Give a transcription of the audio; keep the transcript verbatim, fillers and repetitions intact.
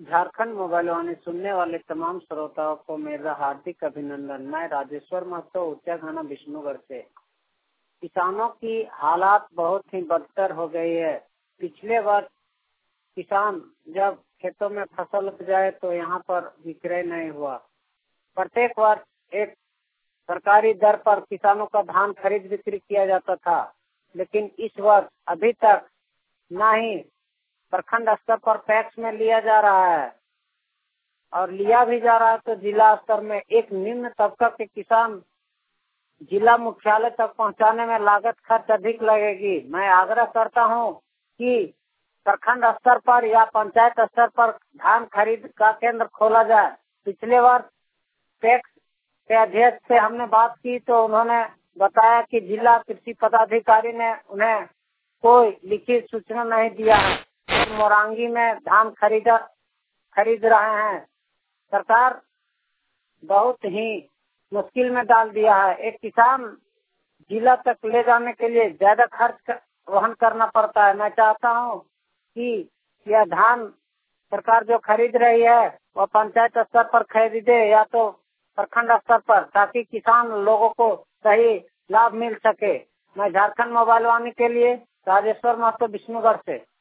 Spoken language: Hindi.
झारखंड मोबाइल वाणी सुनने वाले तमाम श्रोताओं को मेरा हार्दिक अभिनंदन। मैं राजेश्वर महतो ऊंचाघाना विष्णुगढ़ से। किसानों की हालात बहुत ही बदतर हो गई है। पिछले वर्ष किसान जब खेतों में फसल उग जाए तो यहाँ पर विक्रय नहीं हुआ। प्रत्येक वर्ष एक सरकारी दर पर किसानों का धान खरीद बिक्री किया जाता था, लेकिन इस वर्ष अभी तक न ही प्रखंड स्तर पर पैक्स में लिया जा रहा है और लिया भी जा रहा है तो जिला स्तर में एक निम्न तबका के किसान जिला मुख्यालय तक पहुंचाने में लागत खर्च अधिक लगेगी। मैं आग्रह करता हूं कि प्रखंड स्तर पर या पंचायत स्तर पर धान खरीद का केंद्र खोला जाए। पिछले वर्ष पैक्स के अध्यक्ष से हमने बात की तो उन्होंने बताया कि जिला कृषि पदाधिकारी ने उन्हें कोई लिखित सूचना नहीं दिया है। मोरंगी में धान खरीदा खरीद रहे हैं। सरकार बहुत ही मुश्किल में डाल दिया है। एक किसान जिला तक ले जाने के लिए ज्यादा खर्च वहन करना पड़ता है। मैं चाहता हूं कि यह धान सरकार जो खरीद रही है वह पंचायत स्तर पर खरीदे या तो प्रखंड स्तर पर, ताकि किसान लोगों को सही लाभ मिल सके। मैं झारखंड मोबाइल वाणी के लिए राजेश्वर महतो विष्णुगढ़ से।